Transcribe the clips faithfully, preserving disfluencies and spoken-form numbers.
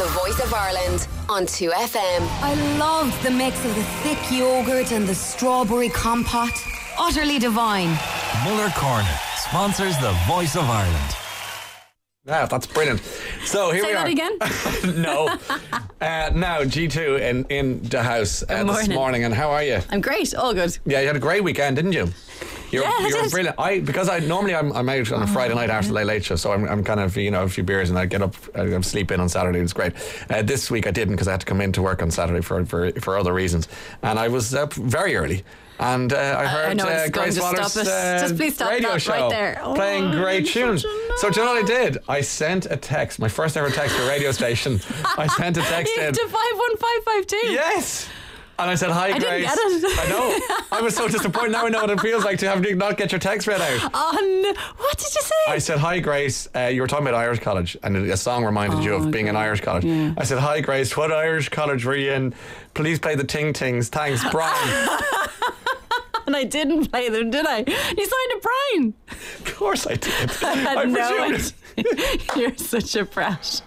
The Voice of Ireland on two F M. I loved the mix of the thick yoghurt and the strawberry compote. Utterly divine. Muller Corner sponsors The Voice of Ireland. Yeah, that's brilliant. So here Say we are. Say that again? No. Uh, now, G two in, in the house uh, this morning. morning. And how are you? I'm great. All good. Yeah, you had a great weekend, didn't you? You're, Yeah, I you're did. brilliant. I because I normally I'm, I'm out on a Friday night after the Late Late Show, so I'm, I'm kind of you know a few beers and I get up, I sleep in on Saturday. It's great. Uh, this week I didn't because I had to come into work on Saturday for for, for other reasons, and I was up very early. And uh, I heard I know, uh, it's going Grace to Waller's stop it. uh, Just please stop radio that show right there. Oh, playing great tunes. such a So do you know what I did? I sent a text, my first ever text to a radio station. I sent a text in. to five one five five two. Yes. And I said, hi, I Grace. didn't get it. I know. I was so disappointed. Now I know what it feels like to have to not get your text read out. Oh, no. What did you say? I said, hi, Grace. Uh, you were talking about Irish College, and a song reminded oh, you of being in Irish College. Yeah. I said, hi, Grace. What Irish College were you in? Please play the Ting Tings. Thanks, Brian. And I didn't play them, did I? You signed a Brian. Of course I did. I had I no presumed idea. You're such a brat.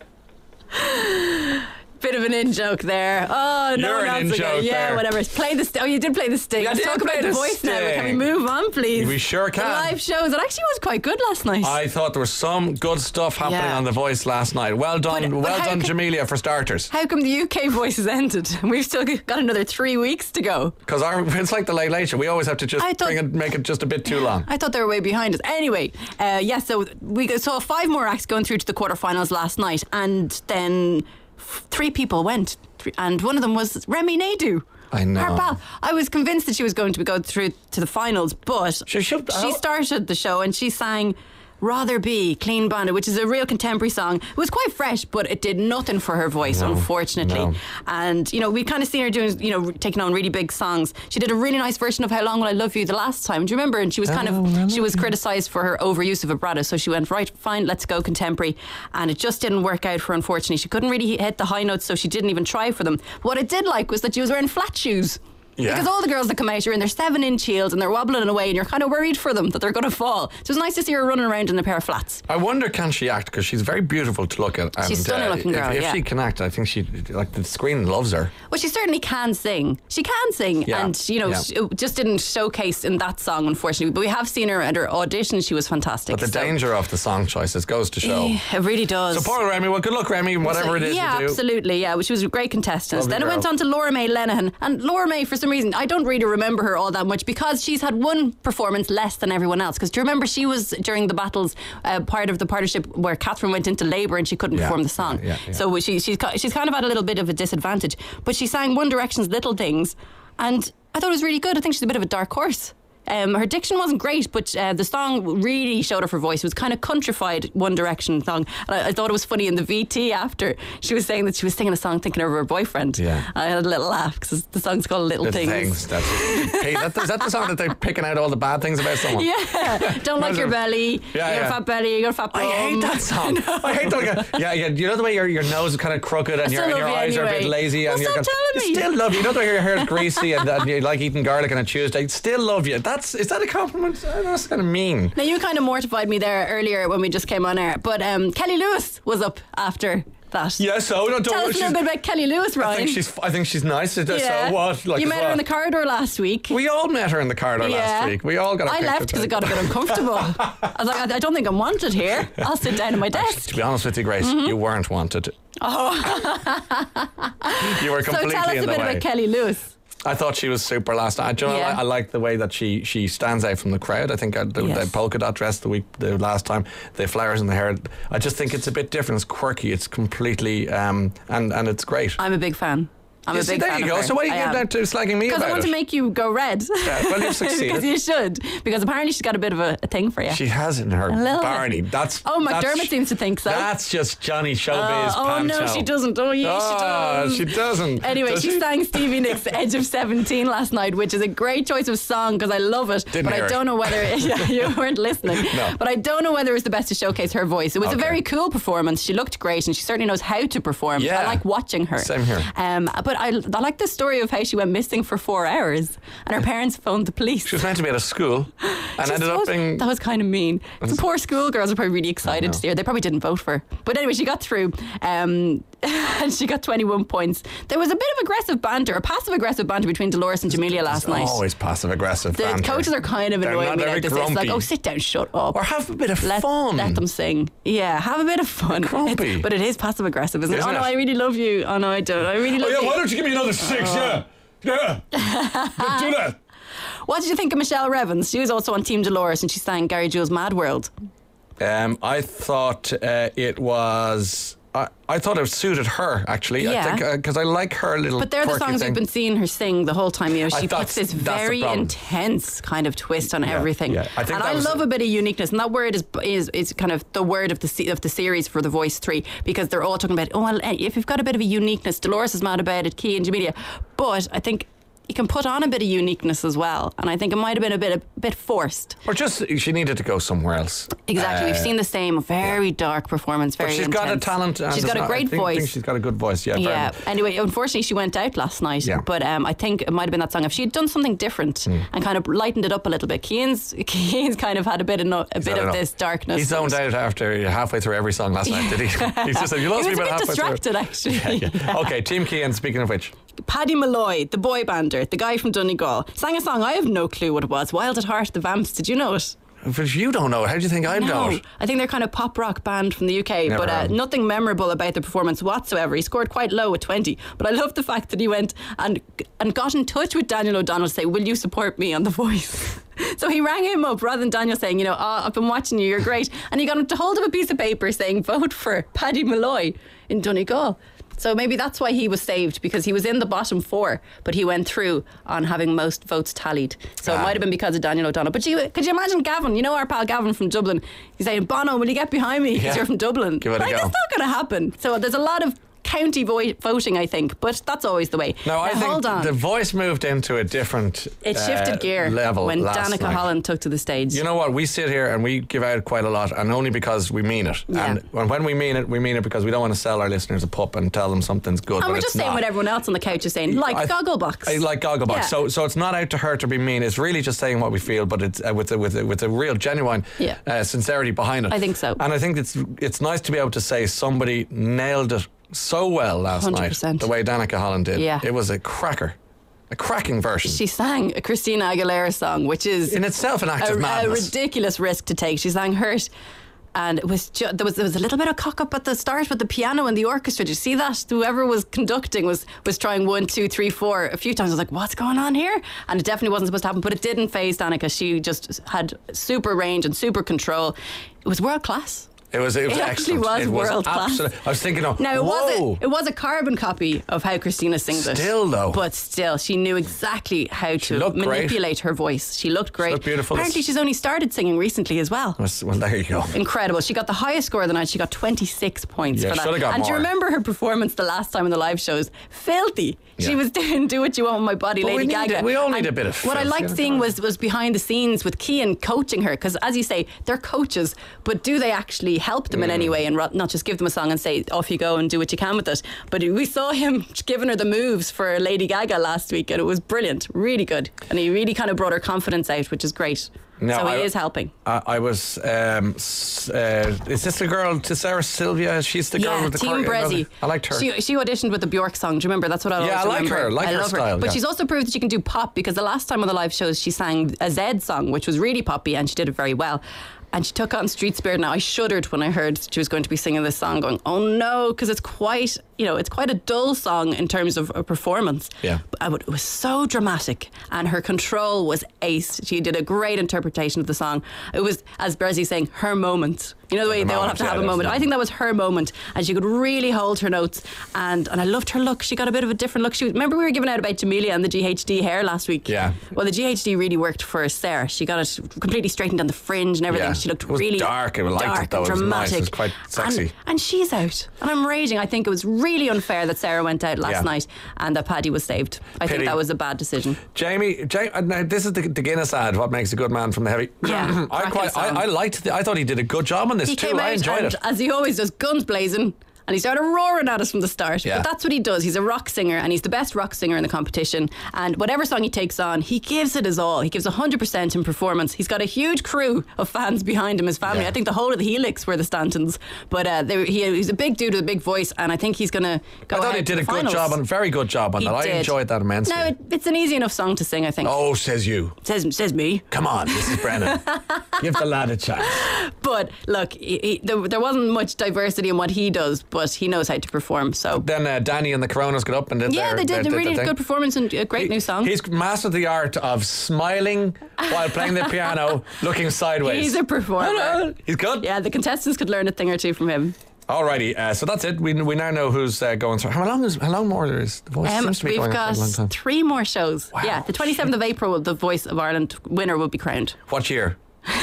Bit of an in joke there. Oh no, You're an not in so joke good. Yeah, there. whatever. Play the. St- oh, you did play the sting. Yeah, I Let's did talk play about the the voice now. Can we sting. move on, please? We sure can. The live shows. It actually was quite good last night. I thought there was some good stuff happening Yeah. on The Voice last night. Well done, But- but well how done, can- Jamelia, for starters. How come the U K voices ended? We've still got another three weeks to go. Because it's like the Late Late Show. We always have to just I thought- bring it, make it just a bit too long. I thought they were way behind us. Anyway, uh, yeah, so we saw five more acts going through to the quarterfinals last night, and then f- three people went, three, and one of them was Remy Naidoo. I know. Her pal. I was convinced that she was going to go through to the finals, but She should- she started the show and she sang Rather Be, Clean Bandit, which is a real contemporary song. It was quite fresh, but it did nothing for her voice, No, unfortunately. no. And, you know, we kind of seen her doing, you know, taking on really big songs. She did a really nice version of How Long Will I Love You the last time. Do you remember? And she was kind How long will I of, she love was criticised for her overuse of vibrato. So she went, right, fine, let's go contemporary. And it just didn't work out for her, unfortunately. She couldn't really hit the high notes, so she didn't even try for them. What I did like was that she was wearing flat shoes. Yeah. Because all the girls that come out are in their seven inch heels and they're wobbling away and you're kind of worried for them that they're going to fall. So it's nice to see her running around in a pair of flats. I wonder, can she act? Because she's very beautiful to look at. And, She's a stunning looking girl, If, if yeah. she can act, I think she, like, the screen loves her. Well, she certainly can sing. She can sing. Yeah. And, you know, Yeah. she it just didn't showcase in that song, unfortunately. But we have seen her at her audition. She was fantastic. But the so- danger of the song choices goes to show. Yeah, it really does. So poor Remy, well, good luck, Remy, whatever it is yeah, you do. absolutely, yeah. She was a great contestant. Lovely Then it girl. went on to Laura May Lenihan. And Laura May, for some reason, I don't really remember her all that much because she's had one performance less than everyone else. Because do you remember she was, during the battles, uh, part of the partnership where Catherine went into labour and she couldn't Yeah, perform the song. yeah, yeah, yeah. So she, she's, she's kind of at a little bit of a disadvantage. But she sang One Direction's Little Things. And I thought it was really good. I think she's a bit of a dark horse. Um, her diction wasn't great, but uh, the song really showed off her voice. It was kind of countrified One Direction song. And I, I thought it was funny in the V T after she was saying that she was singing a song thinking of her boyfriend. Yeah. I had a little laugh because the song's called Little, Little Things. things. That's hey, that, is that the song that they're picking out all the bad things about someone? Yeah. Don't like your belly. Yeah, you got yeah. a fat belly. You got a fat bum. I hate that song. I hate that. Yeah, yeah. You know the way your your nose is kind of crooked and, I your, still and your love you eyes are a bit anyway. lazy Well, and you're stop kind telling me. still love you. You know the way your hair is greasy and, and you like eating garlic on a Tuesday. Still love you. That's is that a compliment? I know that's kind of mean. Now, you kind of mortified me there earlier when we just came on air, but um, Kelly Lewis was up after that. Yeah, so don't Tell don't. us a little bit about Kelly Lewis, Ryan. I think she's. I think she's nice. So Yeah. what? Like you as met well. her in the corridor last week. We all met her in the corridor last week. We all got. A I picture left because it taken. got a bit uncomfortable. I was like, I I don't think I'm wanted here. I'll sit down at my desk. To be honest with you, Grace, Mm-hmm. you weren't wanted. Oh. You were So completely tell us in a the bit way. about Kelly Lewis. I thought she was super last night. Do you know, Yeah. I, I like the way that she, she stands out from the crowd. I think uh, the, Yes. the polka dot dress the week the last time, the flowers in the hair. I just think it's a bit different. It's quirky. It's completely um, and and it's great. I'm a big fan. I'm You a see, big there fan you of go. her. So why are you I getting am. down to slagging me Because about I want it? to make you go red. Yeah, well, you've succeeded. Because you should. Because apparently she's got a bit of a, a thing for you. She has it in her little bit. Barney. That's Oh, that's- McDermott seems to think so. That's just Johnny Showbiz. Uh, oh panto. no, she doesn't. Oh yeah, Oh, she does. she doesn't. Anyway, Does she, she? sang Stevie Nicks' "Edge of seventeen" last night, which is a great choice of song because I love it. Didn't but hear I it. don't know whether yeah, you weren't listening. No. But I don't know whether it was the best to showcase her voice. It was Okay. a very cool performance. She looked great, and she certainly knows how to perform. Yeah. I like watching her. Same here. Um, but But I, I like the story of how she went missing for four hours and her parents phoned the police. She was meant to be at a school and Just ended up was- being. That was kind of mean. The poor schoolgirls are probably really excited to see her. They probably didn't vote for her. But anyway, she got through um, and she got twenty-one points. There was a bit of aggressive banter, a passive-aggressive banter between Dolores and Jamelia last night. Always passive aggressive. The banter. coaches are kind of They're annoying not- me they're like this. grumpy. It's like, oh, sit down, shut up. Or have a bit of let, fun. Let them sing. Yeah, have a bit of fun. Grumpy. It's- but it is passive aggressive, isn't, Isn't it? Oh no, it? I really love you. Oh no, I don't. I really love Oh, yeah, you. why don't you give me another six? Yeah. Yeah. Do that. What did you think of Michelle Revens? She was also on Team Dolores and she sang Gary Jules' Mad World. Um, I thought uh, it was. I, I thought it suited her actually. Yeah. I think because I like her little. But they're the quirky songs thing. we've been seeing her sing the whole time. You know, I she thought puts this that's the very problem. intense kind of twist on Yeah, everything. yeah. I think and that I was love it. a bit of uniqueness. And that word is is is kind of the word of the se- of the series for The Voice three, because they're all talking about, oh, well, if you've got a bit of a uniqueness, Dolores is mad about it, Key and Jamelia. But I think you can put on a bit of uniqueness as well, and I think it might have been a bit a bit forced. Or just she needed to go somewhere else. Exactly, Uh, we've seen the same very dark performance. Very But she's intense. got a talent. and She's it's got a not- great I think, voice. I think she's got a good voice. Yeah. very Yeah. much. Anyway, unfortunately, she went out last night. Yeah. But um, I think it might have been that song. If she had done something different and kind of lightened it up a little bit, Keane's Keane's kind of had a bit of no, a bit I of don't know. this darkness. He zoned out after halfway through every song last night, did he? He's just said, you lost He me was a about bit halfway distracted, through. actually. Yeah, yeah. Okay, Team Keane, speaking of which. Paddy Malloy, the boy bander, the guy from Donegal, sang a song. I have no clue what it was. Wild at Heart, the Vamps. Did you know it? But you don't know. How do you think I know? No, I think they're kind of pop rock band from the U K, Never but uh, heard. nothing memorable about the performance whatsoever. He scored quite low at twenty, but I love the fact that he went and and got in touch with Daniel O'Donnell to say, will you support me on The Voice? So he rang him up rather than Daniel saying, you know, oh, I've been watching you, you're great. And he got him to hold up a piece of paper saying, vote for Paddy Malloy in Donegal. So maybe that's why he was saved, because he was in the bottom four, but he went through on having most votes tallied. So Ah. it might have been because of Daniel O'Donnell. But you, could you imagine Gavin, you know our pal Gavin from Dublin, he's saying, Bono, will you get behind me because Yeah. you're from Dublin? Give it a like, go. It's not going to happen. So there's a lot of county vo- voting, I think, but that's always the way. No, I Now, think hold on. The Voice moved into a different It shifted uh, gear level when last Danica night. Holland took to the stage. You know what? We sit here and we give out quite a lot, and only because we mean it. Yeah. And when when we mean it, we mean it because we don't want to sell our listeners a pup and tell them something's good. and but we're it's just saying not. what everyone else on the couch is saying, like I- Gogglebox. I like Gogglebox. Yeah. So so it's not out to her to be mean. It's really just saying what we feel, but it's uh, with a, with a, with a real genuine Yeah. uh, sincerity behind it. I think so. And I think it's it's nice to be able to say somebody nailed it so well last one hundred percent. night, the way Danica Holland did. Yeah. It was a cracker, a cracking version. She sang a Christina Aguilera song, which is in itself an act a, of a madness. ridiculous risk to take. She sang Hurt, and it was ju- there was there was a little bit of cock up at the start with the piano and the orchestra. Did you see that? Whoever was conducting was was trying one, two, three, four a few times. I was like, what's going on here? And it definitely wasn't supposed to happen, but it didn't phase Danica. She just had super range and super control. It was world class. It was. It was It actually excellent. was it world class. absolute- I was thinking, oh, Now it whoa. was a, it was a carbon copy of how Christina sings it. Still, though. But still, she knew exactly how to looked great. manipulate her voice. She looked great. looked beautiful. Apparently, she's only started singing recently as well. Was- Well, there you go. Incredible. She got the highest score of the night. She got twenty-six points Yeah, for that. should have got and do you more. remember her performance the last time in the live shows? Filthy. She Yeah. was doing Do What You Want with My Body, But we Lady need Gaga. it. We all need And a bit of What I filth, liked you know, seeing come on. was, was behind the scenes with Cian coaching her, because as you say, they're coaches, but do they actually help them in Mm. any way and ro- not just give them a song and say, off you go and do what you can with it? But we saw him giving her the moves for Lady Gaga last week, and it was brilliant, really good. And he really kind of brought her confidence out, which is great. No, so he I- is helping. I, I was. Um, s- uh, is this the girl to Sarah Sylvia? She's the girl Yeah, with the Team choreo- Brezzy. I liked her. She, she auditioned with the Bjork song. Do you remember? That's what I always Yeah, I like remember. her, like I her love style, But yeah. she's also proved that she can do pop, because the last time on the live shows she sang a Zed song, which was really poppy, and she did it very well. And she took on Street Spirit. Now I shuddered when I heard she was going to be singing this song, going, "Oh no," because it's quite, you know, it's quite a dull song in terms of a performance. Yeah. But it was so dramatic, and her control was ace. She did a great interpretation of the song. It was, as Brezzy saying, her moment. You know the way The they all moment, have to yeah, have a that's moment. the I think that was her moment, and she could really hold her notes. And and I loved her look. She got a bit of a different look. She was, remember we were giving out about Jamelia and the G H D hair last week. Yeah. Well, the G H D really worked for Sarah. She got it completely straightened down the fringe and everything. Yeah. She looked It was really dark. I liked it, dark though. and It was nice. dramatic. It was quite sexy. And, and she's out, and I'm raging. I think it was really unfair that Sarah went out last Yeah. night and that Paddy was saved. I Pity. think that was a bad decision. Jamie, Jamie uh, now this is the, the Guinness ad. What makes a good man from the heavy? Yeah, I cracking quite. song. I, I liked. The, I thought he did a good job on this He too. came I out enjoyed and, it. as he always does, guns blazing. And he started roaring at us from the start. Yeah. But that's what he does. He's a rock singer, and he's the best rock singer in the competition. And whatever song he takes on, he gives it his all. He gives one hundred percent in performance. He's got a huge crew of fans behind him, his family. Yeah. I think the whole of the Helix were the Stantons. But uh, they, he, he's a big dude with a big voice, and I think he's going to go I thought ahead he did to a the good finals. job, on very good job on He that. I did. enjoyed that immensely. No, it, it's an easy enough song to sing, I think. Oh, says you. Says, says me. Come on, Missus Brennan. Give the lad a chance. But look, he, he, there, there wasn't much diversity in what he does, but he knows how to perform. So Then uh, Danny and the Coronas got up and did yeah, their, they did their, a really their thing. good performance and a great He- new song. He's mastered the art of smiling while playing the piano, looking sideways. He's a performer. He's good. Yeah, the contestants could learn a thing or two from him. Alrighty, uh, so that's it. We we now know who's uh, going through. How long is how long more there is? The Voice Um, seems to be we've going on got for a long time. three more shows. Wow. Yeah, the twenty-seventh of April, the Voice of Ireland winner will be crowned. What year?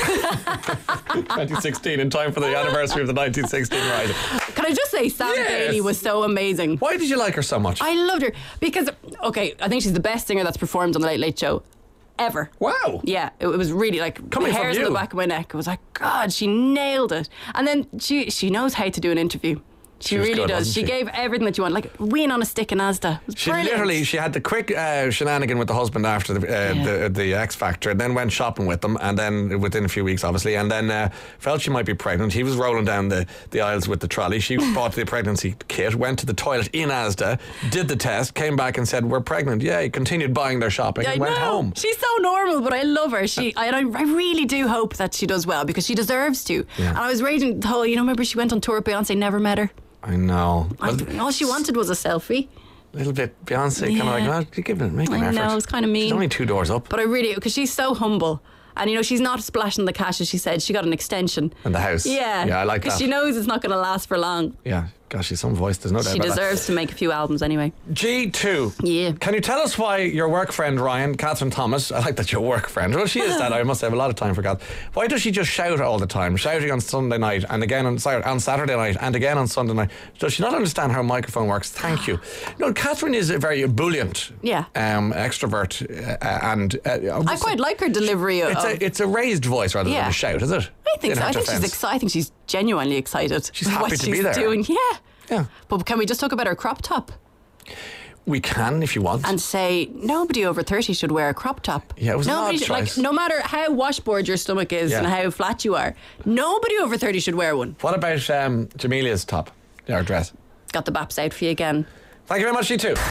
twenty sixteen, in time for the anniversary of the nineteen sixteen rising. Can I just say, Sam Yes. Bailey was so amazing. Why did you like her so much? I loved her because, okay, I think she's the best singer that's performed on the Late Late Show ever. Wow. Yeah, it, it was really like Coming from hairs on you. the back of my neck. I was like, God, she nailed it. And then she she knows how to do an interview. She, She was really good, does. wasn't She, she? gave everything that you want, like ween on a stick in Asda. It was She brilliant. literally, she had the quick uh, shenanigan with the husband after the, uh, Yeah. the the X Factor, and then went shopping with them, and then within a few weeks, obviously, and then uh, felt she might be pregnant. He was rolling down the, the aisles with the trolley. She bought the pregnancy kit, went to the toilet in Asda, did the test, came back and said, "We're pregnant." Yeah, continued buying their shopping I and went know. home. She's so normal, but I love her. She, I, I really do hope that she does well because she deserves to. Yeah. And I was reading the whole, you know, remember she went on tour with Beyonce, never met her. I know. Well, I, all she wanted was a selfie. a little bit Beyonce, kind of Yeah. like, oh, give it, make an I effort. know, it's kinda mean. She's only two doors up. But I really, because she's so humble. And, you know, she's not splashing the cash, as she said. She got an extension. In the house. Yeah. Yeah, I like Because that. she knows it's not going to last for long. Yeah, gosh, she's some voice. There's no doubt She about that. deserves to make a few albums anyway. G two. Yeah. Can you tell us why your work friend Ryan, Catherine Thomas, I like that your work friend, well, she is that, I must have a lot of time for Kath. Why does she just shout all the time? Shouting on Sunday night and again on, sorry, on Saturday night and again on Sunday night. Does she not understand how a microphone works? Thank you. You know, Catherine is a very ebullient Yeah. um, extrovert uh, and... Uh, I quite like her delivery of... It's a, it's a raised voice rather than Yeah. a shout, is it? I think In so. her I think she's defence. excited. I think she's genuinely excited. She's with happy what to she's be there. doing. Yeah. Yeah. But can we just talk about her crop top We can if you want. and say nobody over thirty should wear a crop top? Yeah, it was an nobody odd should, choice. like no matter how washboard your stomach is Yeah. and how flat you are, nobody over thirty should wear one. What about um, Jamelia's top? Or dress? Got the baps out for you again. Thank you very much, you too.